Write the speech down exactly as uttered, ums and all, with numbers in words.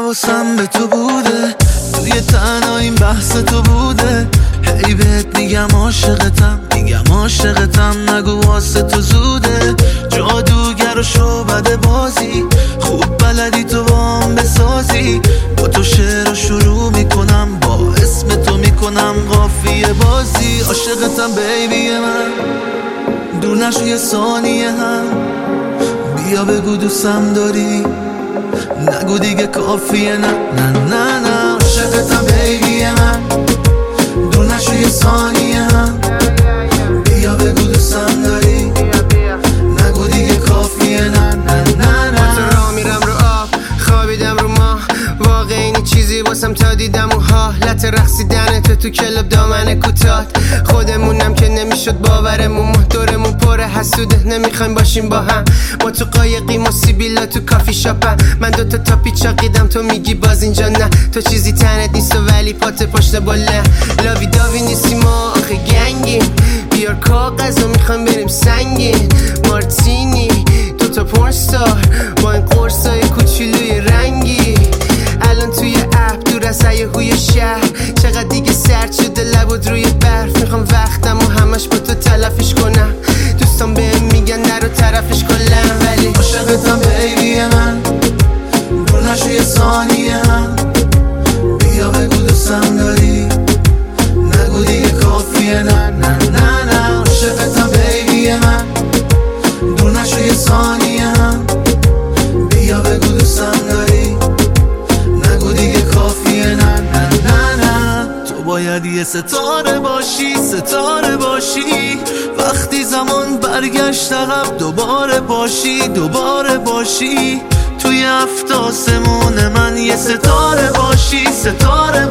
حواسم به تو بوده، توی تنها این بحث تو بوده. هی بهت میگم عاشقتم، میگم عاشقتم، نگو واسه تو زوده. جادوگر و شعبده بازی، خوب بلدی تو با هم بسازی. با تو شعر شروع میکنم، با اسم تو میکنم قافیه بازی. عاشقتم بیبی من، دور نشو یه ثانیه هم، بیا بگو دوستم داری، نگو دیگه کافیه. نه نه نه نه عاشقتم بیبی من، دور نشو یه ثانیه هم، بیا بگو دوستم داری، نگو دیگه کافیه. نه نه نه نه تو راه میرم رو آب، خوابیدم رو ماه، واقع اینی چیزی واسم تا دیدم و حالت رقصیدن تو تو کلب دامن کوتاه. خودمونم که نمیشد باورمون، دورمون پره حسوده، نمیخوایم باشیم با هم. ما تو قایقیم و سیبیلا تو کافی شاپم، من دوتا تاپی چاقیدم تو میگی باز اینجا نه. تو چیزی تنت نیست ولی پات پشت بله، لاوی داوی نیستی ما آخه گنگیم. بیار کاغذ و میخوایم بریم سنگین، مارتینی دو تا پورنستار با این قرصای کوچولوی رنگی. الان توی اپ دور از هیاهوی شهر، چقدر دیگه سرد شده لبود روی برف. میخوام وقتم و همش با تو تلفش کنم، دوستان بهم میگن نرو طرفش کلم. ولی عاشقتم بیبی من، دور نشو یه ثانیه هم، بیا بگو دوستم داری، نگو دیگه کافیه. نه نه نه نه عاشقتم بیبی من، دور نشو یه ثانیه هم، بیا بگو دوستم داری، نگو دیگه کافیه. نه نه نه نه تو باید یه ستاره باشی، ستاره باشی، وقتی زمان برگشت عقب دوباره باشی، دوباره باشی توی هفت آسمون من. یه ستاره باشی، ستاره